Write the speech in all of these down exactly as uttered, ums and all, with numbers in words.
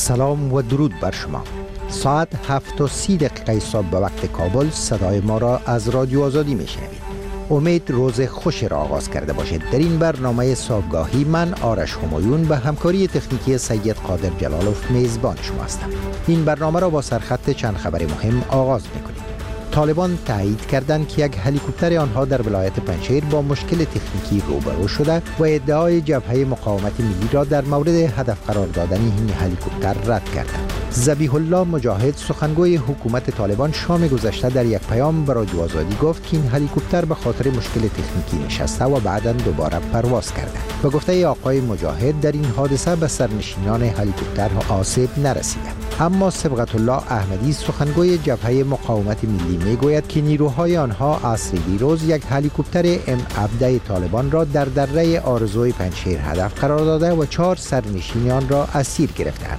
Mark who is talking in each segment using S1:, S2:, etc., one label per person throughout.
S1: سلام و درود بر شما. ساعت هفت و سی دقیقه صبح به وقت کابل صدای ما را از رادیو آزادی میشنوید. امید روز خوش را آغاز کرده باشید. در این برنامه صبحگاهی من آرش همایون به همکاری تکنیکی سید قادر جلالوف میزبان شما هستم. این برنامه را با سرخط چند خبر مهم آغاز میکنیم. طالبان تایید کردند که یک هلیکوپتر آنها در ولایت پنجشیر با مشکل تکنیکی روبرو شده و ادعای جبهه مقاومت ملی را در مورد هدف قرار دادن این هلیکوپتر رد کردند. ذبیح الله مجاهد سخنگوی حکومت طالبان شام گذشته در یک پیام به رادیو آزادی گفت که این هلیکوپتر به خاطر مشکل تکنیکی نشسته و بعداً دوباره پرواز کرده. به گفته آقای مجاهد در این حادثه به سرنشینان هلیکوپتر آسیب نرسیده. اما صبغت الله احمدی سخنگوی جبهه مقاومت ملی میگوید که نیروهای آنها عصر دیروز یک هلیکوپتر ام هفده طالبان را در دره آرزوی پنجشیر هدف قرار داده و چهار سرنشین آن را اسیر گرفتند.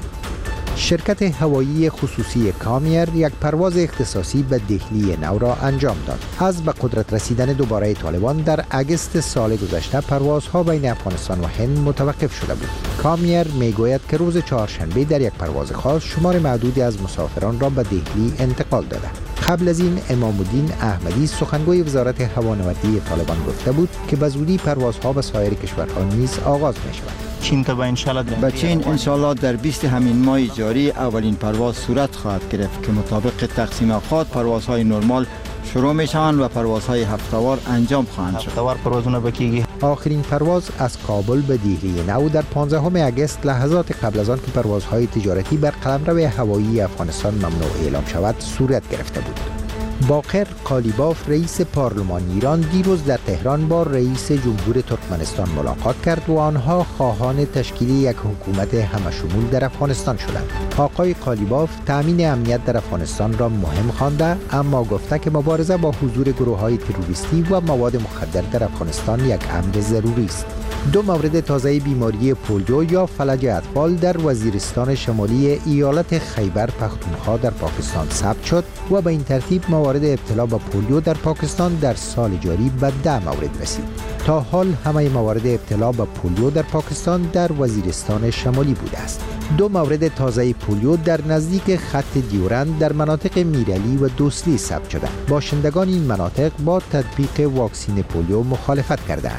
S1: شرکت هوایی خصوصی کامیر یک پرواز اختصاصی به دهلی نو را انجام داد. از به قدرت رسیدن دوباره طالبان در اگست سال گذشته پروازها بین افغانستان و هند متوقف شده بود. کامیر میگوید که روز چهارشنبه در یک پرواز خاص شمار معدودی از مسافران را به دهلی انتقال داده. قبل از این امام الدین احمدی سخنگوی وزارت هوانوردی طالبان گفته بود که به زودی پروازها به سایر کشورها نیز آغاز می شود.
S2: چین تا به انشالله
S3: به چین انشالله در بیست همین ماه جاری اولین پرواز صورت خواهد گرفت که مطابق تقسیم اوقات پروازهای نرمال شروع می شوند و پروازهای هفته‌وار انجام خواهند شد.
S2: هفته‌وار پروازونه بکیږي.
S1: آخرین پرواز از کابل به دهلی نو در پانزدهم اگست لحظات قبل از آن که پروازهای تجارتی بر قلمرو هوایی افغانستان ممنوع اعلام شود صورت گرفته بود. باقر قالیباف رئیس پارلمان ایران دیروز در تهران با رئیس جمهور ترکمنستان ملاقات کرد و آنها خواهان تشکیل یک حکومت همشمول در افغانستان شدند. آقای قالیباف تامین امنیت در افغانستان را مهم خوانده، اما گفته که مبارزه با حضور گروه‌های تروریستی و مواد مخدر در افغانستان یک امر ضروری است. دو مورد تازه بیماری پولیو یا فلج اطفال در وزیرستان شمالی ایالت خیبر پختونخوا در پاکستان ثبت شد و به این ترتیب موارد ابتلا به پولیو در پاکستان در سال جاری به ده مورد رسید. تا حال همه موارد ابتلا به پولیو در پاکستان در وزیرستان شمالی بوده است. دو مورد تازه پولیو در نزدیک خط دیورند در مناطق میرعلی و دوسلی ثبت شده. باشندگان این مناطق با تطبیق واکسین پولیو مخالفت کردند.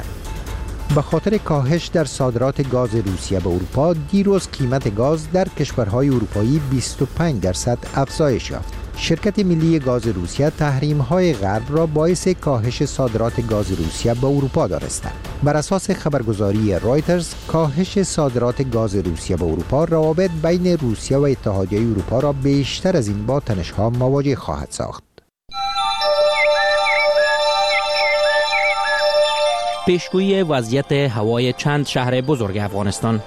S1: به خاطر کاهش در صادرات گاز روسیه به اروپا دیروز قیمت گاز در کشورهای اروپایی بیست و پنج درصد افزایش یافت. شرکت ملی گاز روسیه تحریم‌های غرب را باعث کاهش صادرات گاز روسیه به اروپا دانسته. بر اساس خبرگزاری رایترز کاهش صادرات گاز روسیه به اروپا روابط بین روسیه و اتحادیه اروپا را بیشتر از این با تنش‌ها مواجه خواهد ساخت.
S4: پیشگویی وضعیت هوای چند شهر بزرگ افغانستان.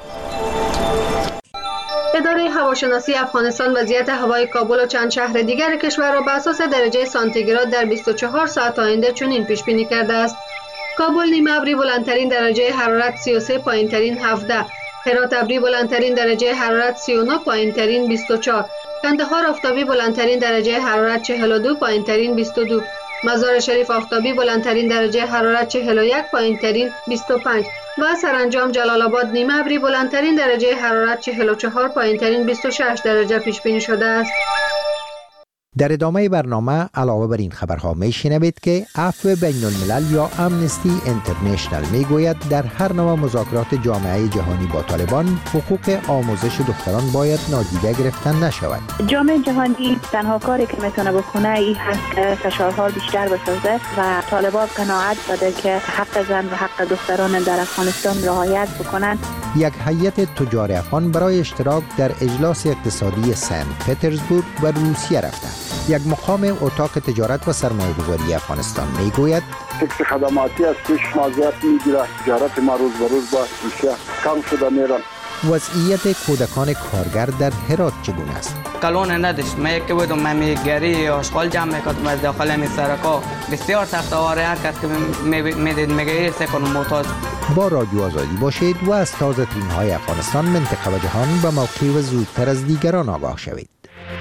S5: اداره هواشناسی افغانستان وضعیت هوای کابل و چند شهر دیگر کشور را بر اساس درجه سانتیگراد در بیست و چهار ساعت آینده چنین پیش بینی کرده است: کابل نیمه ابری بلندترین درجه حرارت سی و سه، پایینترین هفده. هرات ابری بلندترین درجه حرارت سی و نه، پایینترین بیست و چهار. کندهار آفتابی بلندترین درجه حرارت چهل و دو، پایینترین بیست و دو. مزار شریف آفتابی بلندترین درجه حرارت چهل و یک، پایینترین بیست و پنج و سرانجام جلال آباد نیمه ابری بلندترین درجه حرارت چهل و چهار، پایینترین بیست و شش درجه پیش بینی شده است.
S1: در ادامه برنامه علاوه بر این خبرها میشنوید که عفو بین الملل یا امنستی اینترنشنل میگوید در هر نوع مذاکرات جامعه جهانی با طالبان حقوق آموزش دختران باید نادیده گرفته نشود.
S6: جامعه جهانی تنها کاری که میتونه بکنه این هست که فشارها بیشتر بسازه و طالبان قناعت داده که حق زن و حق دختران در افغانستان رعایت بکنن.
S1: یک هیئت تجار افغان برای اشتراک در اجلاس اقتصادی سن پترزبورگ و روسیه رفته. یک مقام اتاق تجارت و سرمایه‌گذاری افغانستان میگوید
S7: تکس خدماتی از پیش مازیت میگیره، تجارت ما روز به روز با روسیه کم شده میره.
S1: وضعیت کودکان کارگر در هرات چگونه است؟
S8: کلون نداشت. من که بودم ممیگری آشغال جمع میکردم از داخل می سرکا. بسیار سخت‌آوره هر کس که میدید میگه ایسه کنم محتاج.
S1: با رادیو آزادی باشید و از تازه ترین‌های افغانستان، منطقه و جهان به موقع و زودتر از دیگران آگاه شوید.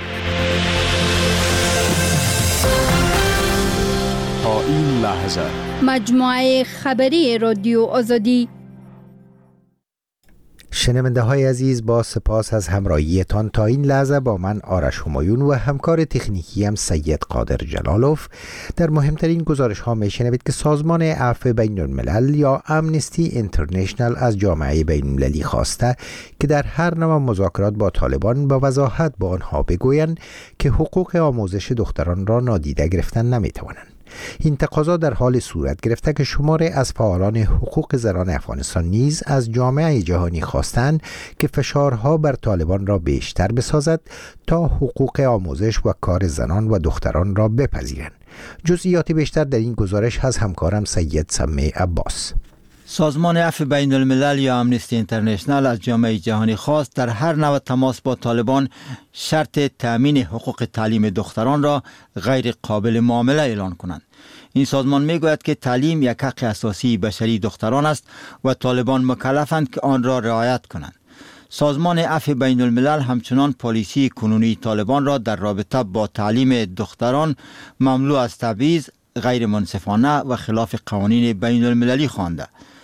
S9: تا این لحظه
S10: مجموعه خبری رادیو آزادی.
S1: شنونده های عزیز، با سپاس از همراهیتان تا این لحظه با من آرش همایون و همکار تکنیکی هم سید قادر جلالوف در مهمترین گزارش ها میشنوید که سازمان عفو بین الملل یا امنستی اینترنشنل از جامعه بین المللی خواسته که در هر نوع مذاکرات با طالبان با وضاحت با آنها بگویند که حقوق آموزش دختران را نادیده گرفتن نمیتوانند. این تقاضا در حال صورت گرفته که شماری از فعالان حقوق زنان افغانستان نیز از جامعه جهانی خواستند که فشارها بر طالبان را بیشتر بسازد تا حقوق آموزش و کار زنان و دختران را بپذیرند. جزئیات بیشتر در این گزارش از همکارم سید سمی عباس.
S3: سازمان عفو بین الملل یا امنستی اینترنشنل از جامعه جهانی خواست در هر نوع تماس با طالبان شرط تأمین حقوق تعلیم دختران را غیر قابل معامله اعلان کنند. این سازمان میگوید که تعلیم یک حق اساسی بشری دختران است و طالبان مکلفند که آن را رعایت کنند. سازمان عفو بین الملل همچنان پالیسی کنونی طالبان را در رابطه با تعلیم دختران مملو از تبعیض، غیر منصفانه و خلاف قوانین بین المللی خوانده.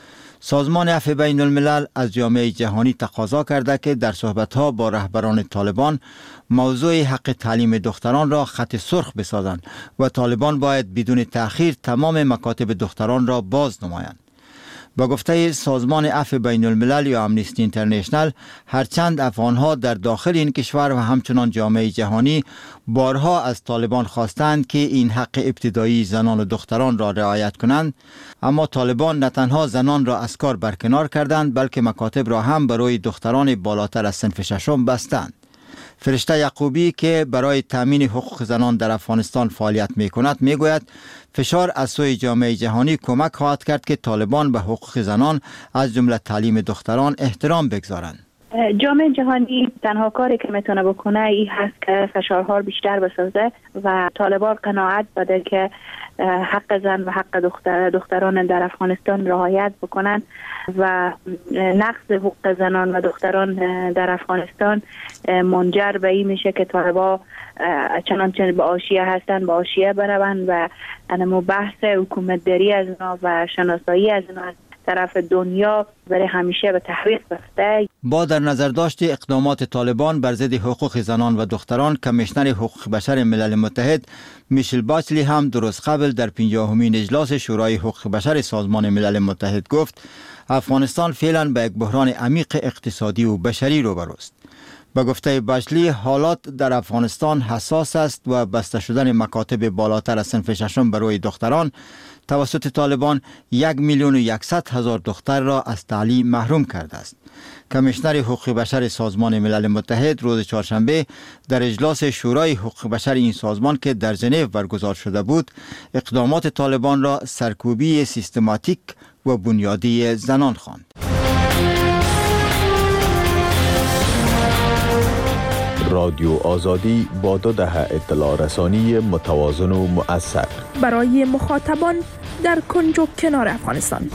S3: سازمان عفو بین الملل از جامعه جهانی تقاضا کرده که در صحبت‌ها با رهبران طالبان موضوع حق تعلیم دختران را خط سرخ بسازند و طالبان باید بدون تأخیر تمام مکاتب دختران را باز نمایند. با گفته سازمان عفو بین الملل یا امنستی اینترنشنل، هرچند افغانها در داخل این کشور و همچنان جامعه جهانی بارها از طالبان خواستند که این حق ابتدایی زنان و دختران را رعایت کنند، اما طالبان نه تنها زنان را از کار برکنار کردند بلکه مکاتب را هم برای دختران بالاتر از صنف ششم بستند. فرشته یعقوبی که برای تامین حقوق زنان در افغانستان فعالیت می کند می گوید فشار از سوی جامعه جهانی کمک خواهد کرد که طالبان به حقوق زنان از جمله تعلیم دختران احترام بگذارند.
S6: جامعه جهانی تنها کاری که میتونه بکنه این هست که فشارها بیشتر بسازه و طالبان قناعت بده که حق زن و حق دختر دختران در افغانستان رعایت بکنن و نقض حقوق زنان و دختران در افغانستان منجر به این میشه که طالبان چنانچه به آشیه هستن به آشیه بروند و انمو بحث حکومتداری از اونا و شناسایی از اونا طرف دنیا برای همیشه به تحریف رفته.
S3: با در نظر داشت اقدامات طالبان بر ضد حقوق زنان و دختران، کمیشنر حقوق بشر ملل متحد میشل باچلی هم درست قبل در پنجاهمین اجلاس شورای حقوق بشر سازمان ملل متحد گفت افغانستان فعلا به یک بحران عمیق اقتصادی و بشری روبروست. به گفته باچلی حالات در افغانستان حساس است و بسته شدن مکاتب بالاتر از صنف ششم برای دختران توسط طالبان یک میلیون و یکصد هزار دختر را از تعلیم محروم کرده است. کمیشنر حقوق بشر سازمان ملل متحد روز چهارشنبه در اجلاس شورای حقوق بشر این سازمان که در ژنو برگزار شده بود، اقدامات طالبان را سرکوبی سیستماتیک و بنیادی زنان خواند.
S9: رادیو آزادی با دو دهه اطلاع رسانی متوازن و مؤثر
S10: برای مخاطبان در کنج و کنار افغانستان.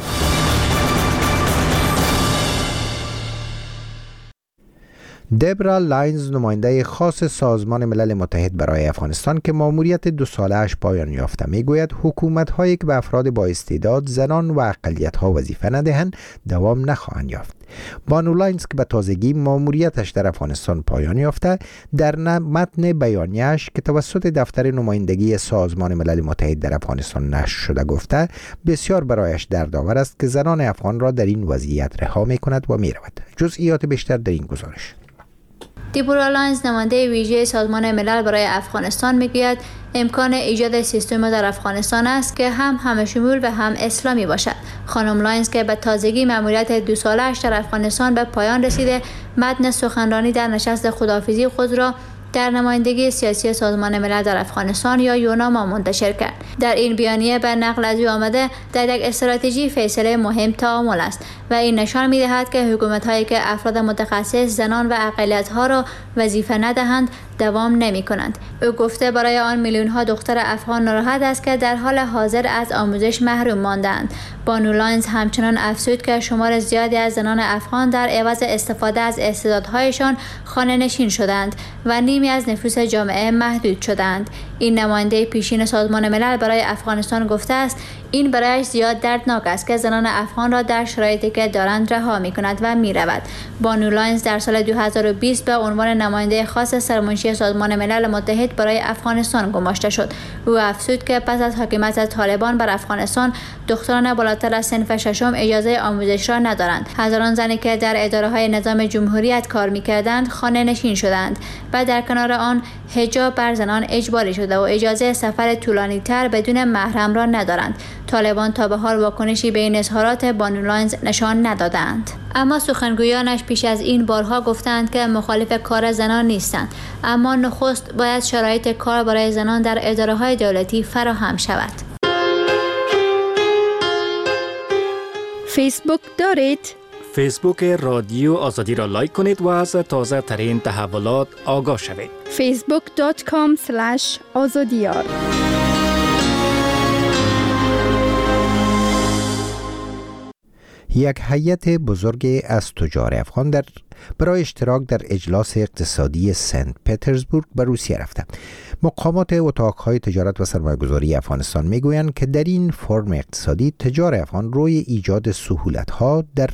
S1: دبرا لاینز، نماینده خاص سازمان ملل متحد برای افغانستان که ماموریت دو ساله‌اش پایان یافته، میگوید حکومت‌هایی که به افراد با استعداد، زنان و اقلیت‌ها وظیفه ندهند دوام نخواهند یافت. بانو لاینز که به تازگی ماموریتش در افغانستان پایان یافته، در متن بیانیه‌اش که توسط دفتر نمایندگی سازمان ملل متحد در افغانستان نشر شده گفته بسیار برایش دردآور است که زنان افغان را در این وضعیت رها می‌کند و می‌رود. جزئیات بیشتر در این گزارش.
S11: دیبورا لاینز، نماینده ویژه سازمان ملل برای افغانستان، میگوید امکان ایجاد سیستم در افغانستان است که هم همه‌شمول و هم اسلامی باشد. خانم لاینز که به تازگی مأموریت دو ساله‌اش در افغانستان به پایان رسیده، متن سخنرانی در نشست خداحافظی خود را در نمایندگی سیاسی سازمان ملل در افغانستان یا یوناما منتشر کرد. در این بیانیه به نقل از او آمده در یک استراتژی فیصله مهم تعامل است و این نشان می‌دهد که حکومت‌هایی که افراد متخصص، زنان و اقلیت‌ها را وظیفه ندهند دوام نمی‌کنند. او گفته برای آن میلیون‌ها دختر افغان ناراحت است که در حال حاضر از آموزش محروم ماندند. بانو لاینز همچنان افزود که شمار زیادی از زنان افغان در عوض استفاده از استعدادهایشان خانه‌نشین شدند و نیم نیمی از نفوس جامعه محدود شدند. این نماینده پیشین سازمان ملل برای افغانستان گفته است این برایش زیاد دردناک است که زنان افغان را در شرایطی که دارند رها می کند و می رود. بانو لاینز در سال دو هزار و بیست به عنوان نماینده خاص سرمنشی سازمان ملل متحد برای افغانستان گماشته شد. او افزود که پس از حاکمیت طالبان بر افغانستان دختران بالاتر از صنف ششم اجازه آموزش را ندارند. هزاران زنی که در اداره های نظام جمهوریت کار می کردند خانه نشین شدند و در کنار آن حجاب بر زنان اجباری شده و اجازه سفر طولانی تر بدون محرم را ندارند. طالبان تا به حال واکنشی به این اظهارات بانو لاینز نشان ندادند. اما سخنگویانش پیش از این بارها گفتند که مخالف کار زنان نیستند، اما نخست باید شرایط کار برای زنان در اداره‌های دولتی فراهم شود.
S10: فیسبوک دارید؟
S12: فیسبوک رادیو آزادی را لایک کنید و از تازه ترین تحولات آگاه شوید.
S10: فیسبوک دات کام اسلش آزادیار.
S1: یک هیئت بزرگ از تجار افغان در برای اشتراک در اجلاس اقتصادی سنت پترزبورگ به روسیه رفته. مقامات اتاقهای تجارت و سرمایه‌گذاری افغانستان میگویند که در این فرم اقتصادی تجار افغان روی ایجاد سهولت‌ها در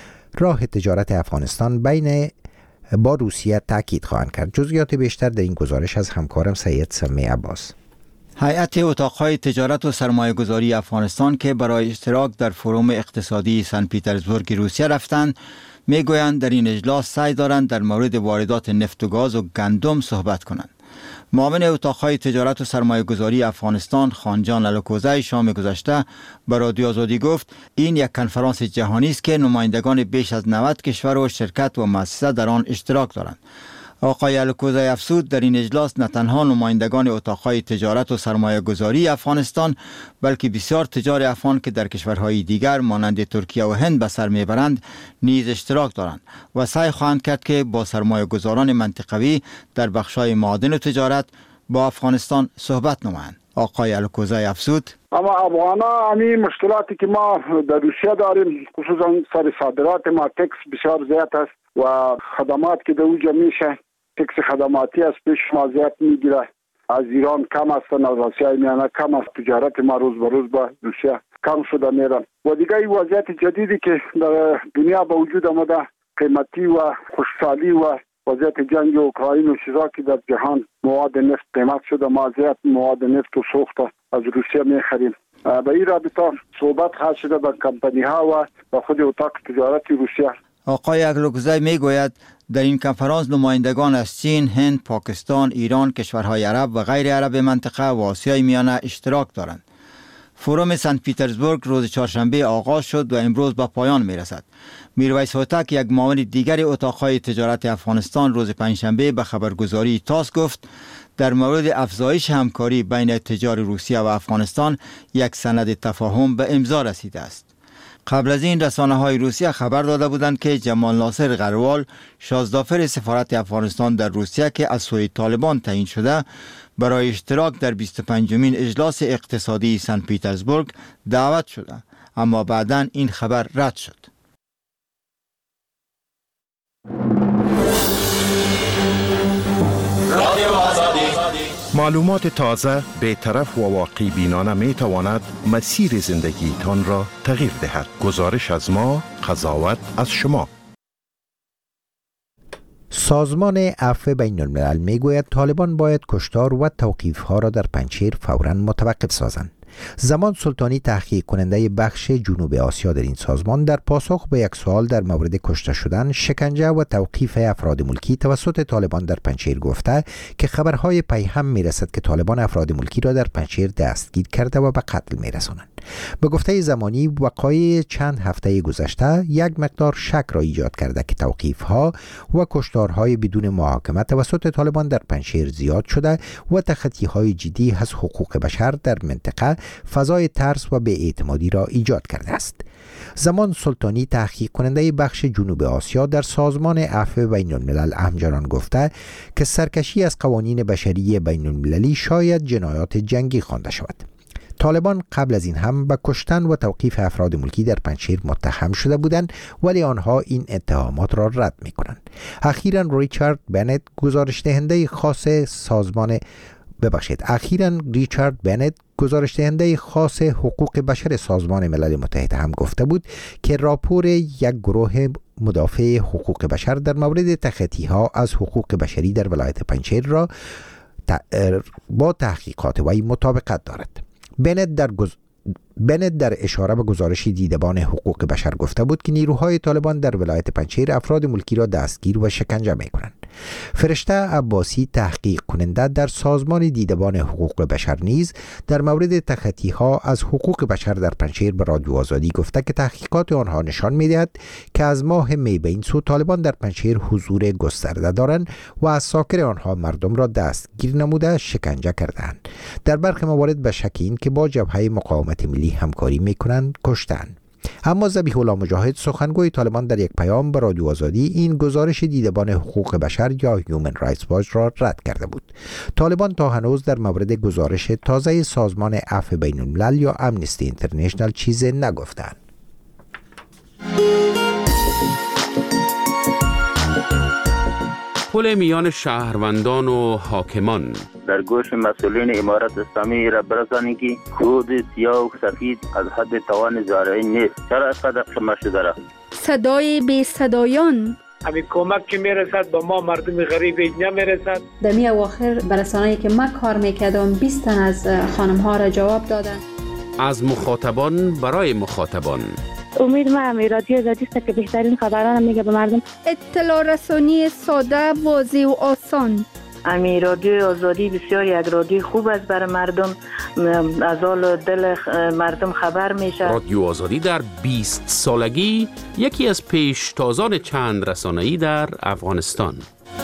S1: راه تجارت افغانستان بین با روسیه تاکید خواهند کرد. جزئیات بیشتر در این گزارش از همکارم سید سمی عباس.
S3: هیئت اتاقهای تجارت و سرمایه‌گذاری افغانستان که برای اشتراک در فروم اقتصادی سن پترزبورگ روسیه رفتند میگویند در این اجلاس سعی دارند در مورد واردات نفت و گاز و گندم صحبت کنند. معاون اتاقهای تجارت و سرمایه‌گذاری افغانستان خانجان الکوزی شام گذشته به رادیو آزادی گفت این یک کنفرانس جهانی است که نمایندگان بیش از نود کشور و شرکت و مؤسسه در آن اشتراک دارند. آقای الکوزی افزود در این اجلاس نه تنها نمایندگان اتاقهای تجارت و سرمایه‌گذاری افغانستان بلکه بسیار تجار افغان که در کشورهای دیگر مانند ترکیه و هند به سر میبرند نیز اشتراک دارند و سعی خواهند کرد که با سرمایه‌گذاران منطقوی در بخش‌های معادن و تجارت با افغانستان صحبت نمایند. آقای الکوزی افزود
S7: اما افغانا همین مشکلاتی که ما در روسیه داریم خصوصا سر صادرات ما تکس بسیار زیاد است و خدمات که در اونجا میشه تکس خدماتی از پیش ما زیاد میگیره. از ایران کم است، از آسیای میانه کم است. تجارت ما روز به روز با روسیه کم شده میره و دیگه این وضعیت جدیدی که در دنیا به وجود آمده قیمتی و خوشحالی و وضعیت جنگ اوکراین و چیزا که در جهان مواد نفت قیمت شده، ما زیاد مواد نفت و سوخت از روسیه میخریم. به این رابطه صحبت خواهد شده با کمپانی ها و با خود اتاق تجارت روسیه.
S3: آقای الکوزی میگوید در این کنفرانس نمایندگان از چین، هند، پاکستان، ایران، کشورهای عرب و غیر عرب منطقه و آسیای میانه اشتراک دارند. فروم سنت پترزبورگ روز چهارشنبه آغاز شد و امروز به پایان می رسد. میرویس هوتک یک معاون دیگر اتاقهای تجارت افغانستان روز پنجشنبه به خبرگزاری تاس گفت در مورد افزایش همکاری بین تجار روسیه و افغانستان یک سند تفاهم به امضا رسیده است. قبل از این رسانه های روسیه خبر داده بودند که جمال ناصر غروال شازدافر سفارت افغانستان در روسیه که از سوی طالبان تعیین شده برای اشتراک در بیست و پنجمین اجلاس اقتصادی سن پترزبورگ دعوت شده، اما بعداً این خبر رد شد.
S13: معلومات تازه، بی‌طرف و واقع بینانه می تواند مسیر زندگی تان را تغییر دهد. گزارش از ما، قضاوت از شما.
S1: سازمان عفو بین الملل می گوید طالبان باید کشتار و توقیف ها را در پنجشیر فوراً متوقف سازند. زمان سلطانی تحقیق کننده بخش جنوب آسیا در این سازمان در پاسخ به یک سوال در مورد کشته شدن، شکنجه و توقیف افراد ملکی توسط طالبان در پنجشیر گفته که خبرهای پیهم میرسد که طالبان افراد ملکی را در پنجشیر دستگیر کرده و به قتل میرسانند. به گفته زمانی وقایع چند هفته گذشته یک مقدار شک را ایجاد کرده که توقیف ها و کشتارهای بدون محاکمه توسط طالبان در پنجشیر زیاد شده و تخطی های جدی از حقوق بشر در منطقه فضای ترس و بی‌اعتمادی را ایجاد کرده است. زمان سلطانی تحقیق کننده بخش جنوب آسیا در سازمان عفو بین الملل همچنان گفته که سرکشی از قوانین بشری بین المللی شاید جنایات جنگی خوانده شود. طالبان قبل از این هم به کشتن و توقیف افراد ملکی در پنجشیر متهم شده بودند، ولی آنها این اتهامات را رد می کنند. اخیراً ریچارد بنت گزارش دهنده خاص سازمان ببخشید اخیراً ریچارد بنت گزارش دهنده خاص حقوق بشر سازمان ملل متحد هم گفته بود که راپور یک گروه مدافع حقوق بشر در مورد تخطی‌ها از حقوق بشری در ولایت پنجشیر را با تحقیقات وی مطابقت دارد. بنت در گز... بنت در اشاره به گزارش دیدبان حقوق بشر گفته بود که نیروهای طالبان در ولایت پنجشیر افراد ملکی را دستگیر و شکنجه می کنند. فرشته عباسی تحقیق کننده در سازمان دیدبان حقوق بشر نیز در مورد تخطی‌ها از حقوق بشر در پنجشیر به رادیو آزادی گفته که تحقیقات آنها نشان می‌دهد که از ماه می به این سو طالبان در پنجشیر حضور گسترده دارند و از ساکر آنها مردم را دستگیر نموده شکنجه کردند. در برخی موارد به شک این که با جبهه مقاومت ملی همکاری می‌کنند کشتند. اما ذبیح الله مجاهد سخنگوی طالبان در یک پیام به رادیو آزادی این گزارش دیدبان حقوق بشر یا هیومن رایتس واچ را رد کرده بود. طالبان تا هنوز در مورد گزارش تازه سازمان عفو بین الملل یا امنستی اینترنشنال چیزی نگفتند.
S14: پل میان شهروندان و حاکمان
S15: در گوش مسئولین امارت اسلامی را برسانید که خود سیاه و سفید از حد توان زارعی نیست. چرا اینقدر شما شده را؟
S10: صدای بی صدایان
S16: همین کمک که میرسد با ما مردم غریب نمیرسد.
S17: در می اواخر برسانه‌ای که من کار میکردم بیست تن از خانم ها را جواب دادن.
S14: از مخاطبان برای مخاطبان.
S6: امید ما رادیو آزادی است که بهترین خبران میگه به مردم.
S10: اطلاع رسانی ساده، واضح و آسان.
S6: امی رادیو آزادی بسیار یک رادیو خوب است برای مردم، از حال دل مردم خبر میشه.
S14: رادیو آزادی در بیست سالگی یکی از پیشتازان چند رسانه‌ای در افغانستان.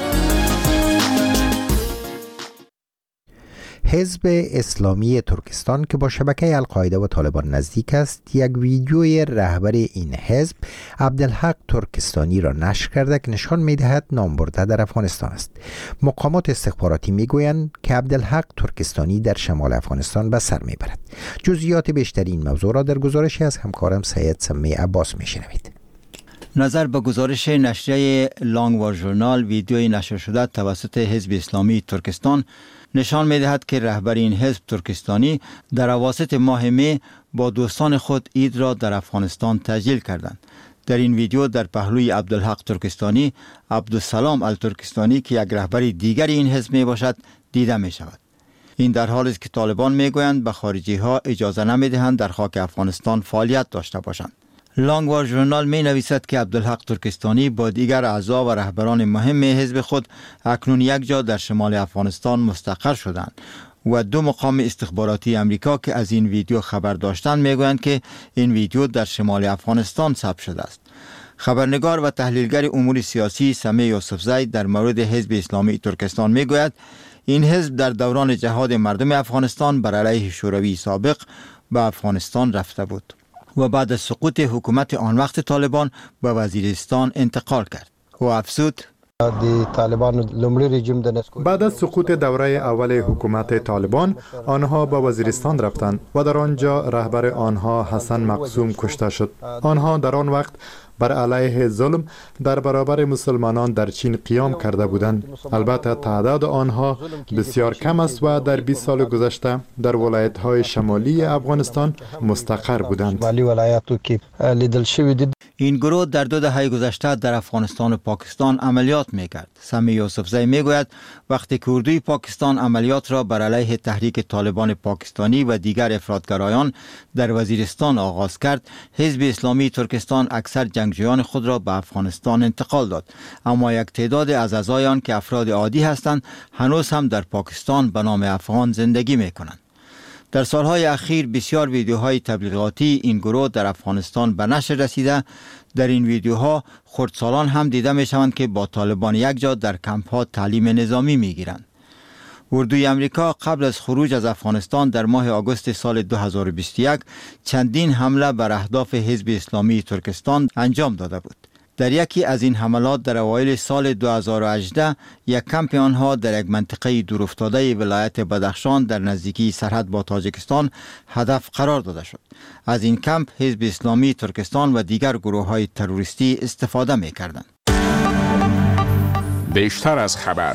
S1: حزب اسلامی ترکستان که با شبکه القاعده و طالبان نزدیک است، یک ویدیوی رهبر این حزب عبدالحق ترکستانی را نشر کرده که نشان می‌دهد نامبرده در افغانستان است. مقامات استخباراتی میگویند که عبدالحق ترکستانی در شمال افغانستان به سر میبرد. جزئیات بیشتری این موضوع را در گزارشی از همکارم سید سمی عباس میشنوید.
S3: نظر به گزارش نشریه لانگوار ژورنال، ویدیوی نشر شده توسط حزب اسلامی ترکستان نشان می‌دهد که رهبر این حزب ترکستانی در اواسط ماه می با دوستان خود عید را در افغانستان تجلیل کردند. در این ویدیو در پهلوی عبدالحق ترکستانی، عبدالسلام الترکستانی که یک رهبر دیگر این حزب می باشد دیده می شود. این در حالی است که طالبان می گویند به خارجی ها اجازه نمی دهند در خاک افغانستان فعالیت داشته باشند. لانگوار ژورنال می نویسد که عبدالحق ترکستانی با دیگر اعضا و رهبران مهم حزب خود اکنون یک جا در شمال افغانستان مستقر شدند و دو مقام استخباراتی امریکا که از این ویدیو خبر داشتند می گویند که این ویدیو در شمال افغانستان ثبت شده است. خبرنگار و تحلیلگر امور سیاسی سمی یوسفزی در مورد حزب اسلامی ترکستان می گوید این حزب در دوران جهاد مردم افغانستان بر علیه شوروی سابق به افغانستان رفته بود و بعد از سقوط حکومت آن وقت طالبان به وزیرستان انتقال کرد. و افزود
S18: بعد از سقوط دوره اول حکومت طالبان آنها به وزیرستان رفتند و در آنجا رهبر آنها حسن مقسوم کشته شد. آنها در آن وقت بر علیه ظلم در برابر مسلمانان در چین قیام کرده بودند. البته تعداد آنها بسیار کم است و در بیست سال گذشته در ولایت‌های شمالی افغانستان مستقر بودند.
S3: این گروه در دو دهه گذشته در افغانستان و پاکستان عملیات می‌کرد. سمی یوسفزی میگوید وقتی که اردوی پاکستان عملیات را بر علیه تحریک طالبان پاکستانی و دیگر افراطگرایان در وزیرستان آغاز کرد، حزب اسلامی ترکستان اکثر جنگجویان خود را به افغانستان انتقال داد، اما یک تعداد از اعضای آن که افراد عادی هستند هنوز هم در پاکستان به نام افغان زندگی می‌کنند. در سالهای اخیر بسیار ویدیوهای تبلیغاتی این گروه در افغانستان به نشر رسیده. در این ویدیوها خردسالان هم دیده می شوند که با طالبان یک جا در کمپ ها تعلیم نظامی می گیرند. اردوی امریکا قبل از خروج از افغانستان در ماه آگوست سال دو هزار و بیست و یک چندین حمله بر اهداف حزب اسلامی ترکستان انجام داده بود. در یکی از این حملات در اوایل سال دو هزار و هجده یک کمپ آنها در یک منطقه دورافتاده ولایت بدخشان در نزدیکی سرحد با تاجیکستان هدف قرار داده شد. از این کمپ حزب اسلامی ترکستان و دیگر گروه‌های تروریستی استفاده می‌کردند.
S19: بیشتر از خبر.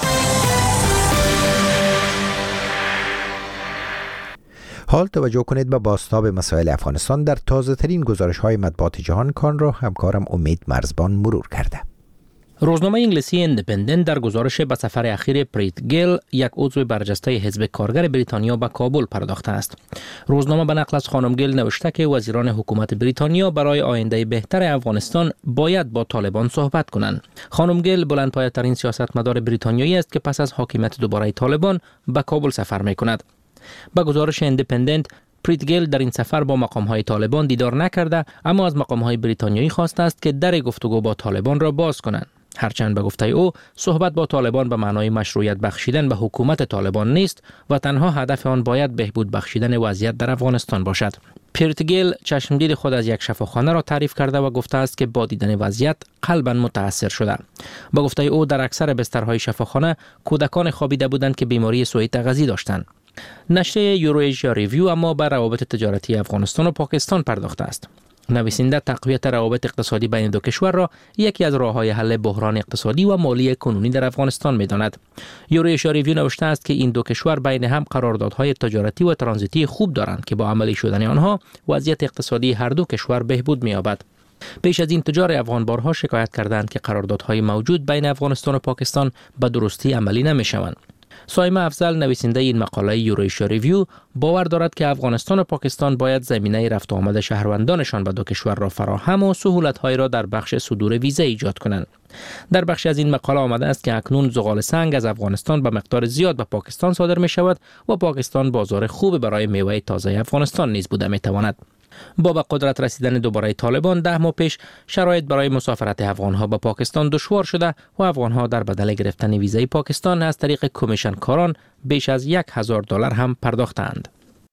S1: حال توجه کنید به بازتاب مسائل افغانستان در تازه ترین گزارش های مطبوعات جهان کان را همکارم امید مرزبان مرور کرده.
S4: روزنامه انگلیسی ایندیپندنت در گزارش به سفر اخیر پریت گیل، یک عضو برجسته حزب کارگر بریتانیا، به کابل پرداخته است. روزنامه به نقل از خانم گیل نوشته که وزیران حکومت بریتانیا برای آینده بهتر افغانستان باید با طالبان صحبت کنند. خانم گیل بلندپایه‌ترین سیاستمدار بریتانیایی است که پس از حاکمیت دوباره طالبان به کابل سفر می‌کند. با گزارش ایندیپندنت، پریت گیل در این سفر با مقام‌های طالبان دیدار نکرده، اما از مقام‌های بریتانیایی خواسته است که در گفتگو با طالبان را باز کنند. هرچند به گفته او صحبت با طالبان به معنای مشروعیت بخشیدن به حکومت طالبان نیست و تنها هدف آن باید بهبود بخشیدن وضعیت در افغانستان باشد. پریت گیل چشمگیر خود از یک شفاخانه را تعریف کرده و گفته است که با دیدن وضعیت قلباً متاثر شده. با گفته او در اکثر بسترهای شفاخانه کودکان خوابیده بودند که بیماری سوء تغذیه داشتند. نشریه یورویشیا ریویو اما بر روابط تجارتی افغانستان و پاکستان پرداخته است. نویسنده تقویت روابط اقتصادی بین دو کشور را یکی از راه‌های حل بحران اقتصادی و مالی کنونی در افغانستان می‌داند. یورویشیا ریویو نوشته است که این دو کشور بین هم قراردادهای تجارتی و ترانزیتی خوب دارند که با عملی شدن آنها وضعیت اقتصادی هر دو کشور بهبود می‌یابد. پیش از این تجار افغان بارها شکایت کردند که قراردادهای موجود بین افغانستان و پاکستان به درستی عملی نمی‌شوند. سایمه افضل نویسنده این مقاله یورویشیا ریویو باور دارد که افغانستان و پاکستان باید زمینه رفت و آمد شهروندانشان به دو کشور را فراهم و سهولت‌های را در بخش صدور ویزا ایجاد کنند. در بخشی از این مقاله آمده است که اکنون زغال سنگ از افغانستان به مقدار زیاد به پاکستان صادر می شود و پاکستان بازار خوب برای میوه تازه افغانستان نیز بوده می تواند. با به قدرت رسیدن دوباره طالبان ده ماه پیش شرایط برای مسافرت افغانها به پاکستان دشوار شده و افغانها در بدل گرفتن ویزای پاکستان از طریق کمیشن کاران بیش از یک هزار دلار هم پرداختند.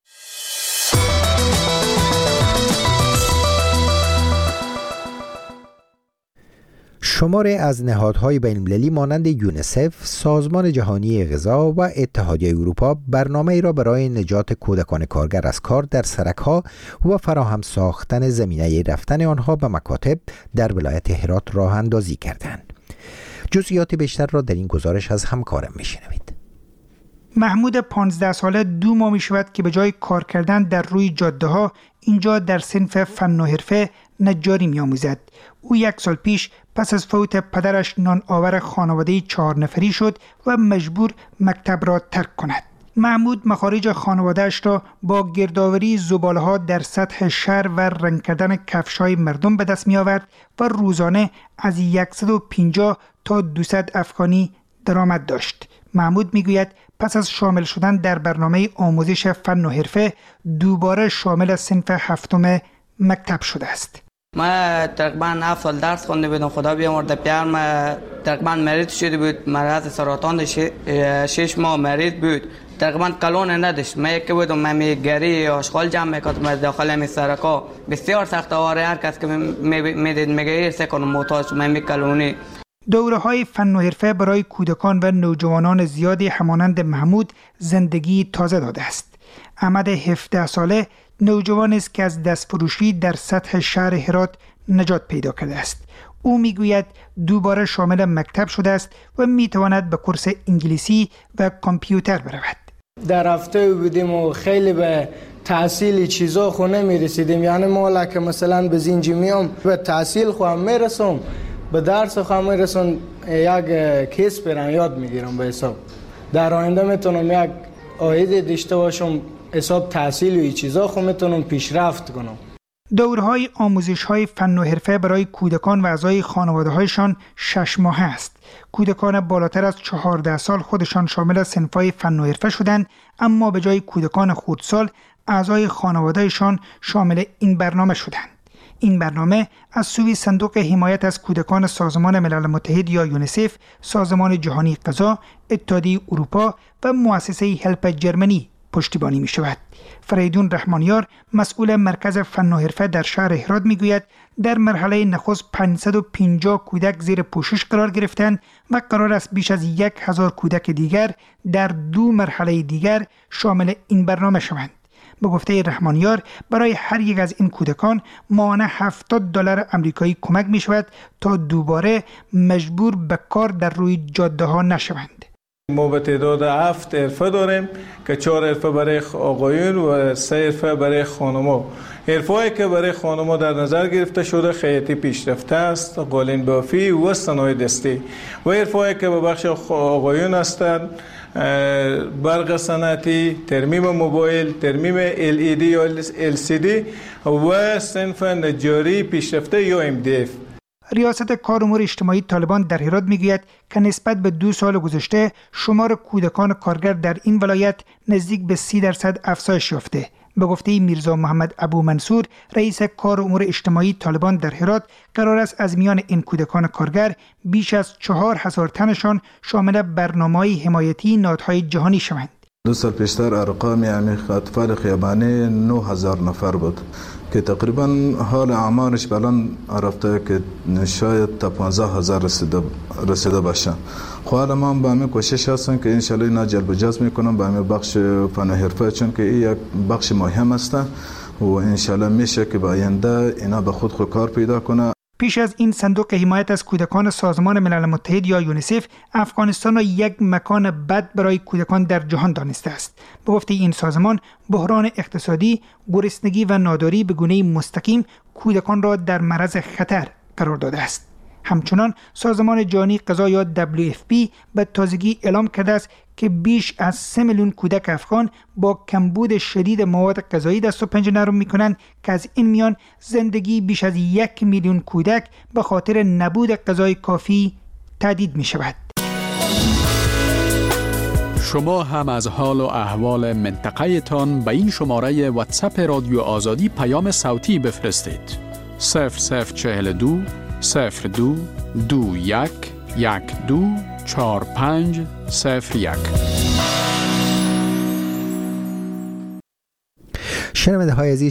S1: شماری از نهادهای بین‌المللی مانند یونیسف، سازمان جهانی غذا و اتحادیه اروپا برنامه‌ای را برای نجات کودکان کارگر از کار در سرک‌ها و فراهم ساختن زمینه رفتن آنها به مکاتب در ولایت هرات راه اندازی کردند. جزئیات بیشتر را در این گزارش از همکارم می‌شنوید.
S20: محمود پانزده ساله دو ماه می شود که به جای کار کردن در روی جاده ها اینجا در صنف فن و حرفه نجاری می آموزد. او یک سال پیش پس از فوت پدرش نان آور خانواده چهار نفری شد و مجبور مکتب را ترک کند. محمود مخارج خانوادهش را با گردآوری زباله ها در سطح شهر و رنگ کردن کفش‌های مردم به دست می آورد و روزانه از صد و پنجاه تا دویست افغانی درآمد داشت. محمود میگوید پس از شامل شدن در برنامه آموزش فن و حرفه دوباره شامل صنف هفتم مکتب شده است.
S8: ما تقریبا هفت سال درس خونده بودم. خدا بیامرده پدر ما تقریبا مریض شده بود، مرض سرطان شش ماه مریض بود، تقریبا کلون نداشت. ما یک بودم من گری آشغال جمع میکردم از داخل می سرکا. بسیار سخت آواره، هر کس که میدید میگه ایرسه کنم محتاج من می کلونی.
S20: دوره های فن و حرفه برای کودکان و نوجوانان زیادی همانند محمود زندگی تازه داده است. احمد هفده ساله نوجوان است که از دستفروشی در سطح شهر هرات نجات پیدا کرده است. او میگوید دوباره شامل مکتب شده است و میتواند به کورس انگلیسی و کامپیوتر برود.
S21: در هفته بودیم و خیلی به تحصیل چیزا خو نمیرسیدیم. یعنی ما که مثلا به زنجی میام به تحصیل خو هم میرسم، به درس خو هم میرسم، یک کیس برم یاد میگیرم به حساب. در آینده میتونم یک عاید داشته باشم، حساب تحصیل و این چیزا خو میتونم پیشرفت کنم.
S20: دورهای آموزش‌های فن و حرفه برای کودکان و اعضای خانواده‌هایشان شش ماهه است. کودکان بالاتر از چهارده سال خودشان شامل صنف‌های فن و حرفه شدند، اما به جای کودکان خردسال اعضای خانواده‌شان شامل این برنامه شدند. این برنامه از سوی صندوق حمایت از کودکان سازمان ملل متحد یا یونیسف، سازمان جهانی غذا، اتحادیه اروپا و مؤسسه هلپ جرمنی پشتیبانی می شود. فریدون رحمانیار مسئول مرکز فن و حرفه در شهر هرات می گوید در مرحله نخست پانصد و پنجاه کودک زیر پوشش قرار گرفتند و قرار است بیش از یک هزار کودک دیگر در دو مرحله دیگر شامل این برنامه شوند. به گفته رحمانیار برای هر یک از این کودکان ماهانه هفتاد دلار آمریکایی کمک می شود تا دوباره مجبور به کار در روی جاده ها نشوند.
S19: ما به تعداد هفت حرفه داریم که چهار حرفه برای آقایون و سه حرفه برای خانم‌ها. حرفه‌ای که برای خانم‌ها در نظر گرفته شده خیاطی پیشرفته است، قالین بافی و صنایع دستی. و حرفه‌ای که به بخش آقایون هستند برق صنعتی، ترمیم موبایل، ترمیم ال ای دی یا ال سی دی و صنف نجاری پیشرفته یا ام دی اف.
S20: ریاست کار امور اجتماعی طالبان در هرات میگوید که نسبت به دو سال گذشته شمار کودکان کارگر در این ولایت نزدیک به سی درصد افزایش یافته. به گفته میرزا محمد ابو منصور رئیس کار امور اجتماعی طالبان در هرات، قرار است از میان این کودکان کارگر بیش از چهار هزار تنشان شامل برنامه‌های حمایتی نهادهای جهانی شوند.
S22: دو سال پیشتر ارقام یعنی اطفال خیابانی نه هزار نفر بود که تقریبا حال اعمارش بلند رفته که شاید تا پانزده هزار رسیده رسیده باشه. خب حالا ما با همین کوشش هستیم که انشالله اینا جلب و جذب میکنم با همین بخش فن و حرفه، چون که این یک بخش مهم است و انشالله میشه که با آینده اینا به خود خود کار پیدا کنه.
S20: پیش از این صندوق حمایت از کودکان سازمان ملل متحد یا یونیسف افغانستان را یک مکان بد برای کودکان در جهان دانسته است. به گفته این سازمان دبیران اقتصادی، گرسنگی و ناداری به گونه مستقیم کودکان را در معرض خطر قرار داده است. همچنان سازمان جهانی غذا یا دبلیو اف پی به تازگی اعلام کرده است که بیش از سه میلیون کودک افغان با کمبود شدید مواد غذایی دست و پنجه نرم میکنند که از این میان زندگی بیش از یک میلیون کودک به خاطر نبود غذای کافی تهدید می شود.
S23: شما هم از حال و احوال منطقه تان به این شماره واتساپ رادیو آزادی پیام صوتی بفرستید. صفر صفر چهل دو صفر دو دو یک یک دو چهار پنج صفر یک.
S1: شنونده های عزیز،